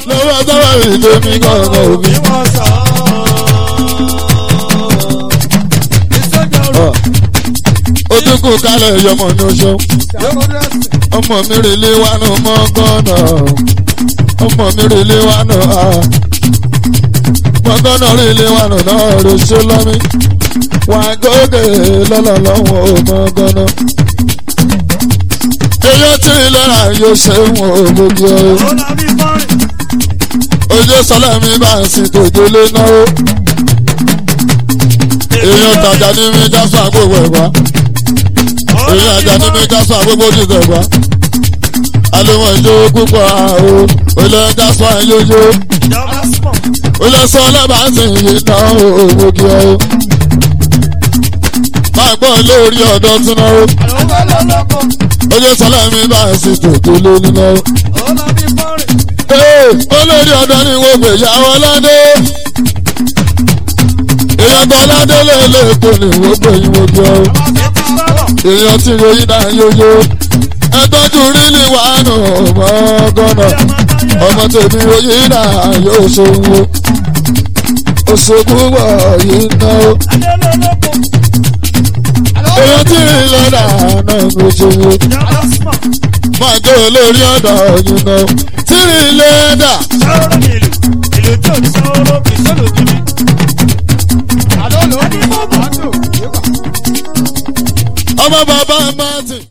lọ́wọ́ sọ́wọ́ ìdèmí kọ̀ọ̀kan òbí. ojúkù kálẹ̀ yọmọ ní oṣù. ọmọ mi rèlé wánú mọ́ gánà. ọmọ mi rèlé wánú a. mọ́ gánà rèlé wánú náà rè ṣe lọ́mí. wà á gòkè lọ́lọ́ lọ́wọ́ mọ́ gánà. èyí tí lọ́ra yóò ṣe wọ́n ògbógi o. ojú sọlá mi bá ń sin tòjú lé náà. èèyàn tàjà ní mi jásùn àgbègbè ẹ̀gbá. èèyàn àjà ní mi jásùn àgbègbè ojúṣe ẹ̀gbá. alówó ìjó púpọ̀ àhó olè jásùn àyójó. olè sọ lẹ́bà sí yìí náà ògbógi o. máa gbọ́ lórí ọ̀dọ́ tún náà. ojú sọlá mi bá ń sin tòjú lé nínú. olórí ọ̀dọ́ ni wọ́n gbé yàwó ládé. èèyàn kan ládé lélẹ́kọ̀ọ́ ni wọ́n gbé yín wọ́n jọ. èèyàn tí ròyìn náà yóyó. ẹgbẹ́jú rí ní wàánu ọmọ gánà. ọmọ tèmi ròyìn náà yóò ṣòwò. òṣogbo wọ̀ yìí náà. èèyàn tí rí lọ́dà náà ló ṣòwò. máa jẹ́ olórí ọ̀dọ́ yìí náà. tí rí lẹ́dà. ọmọ bàbá Martin.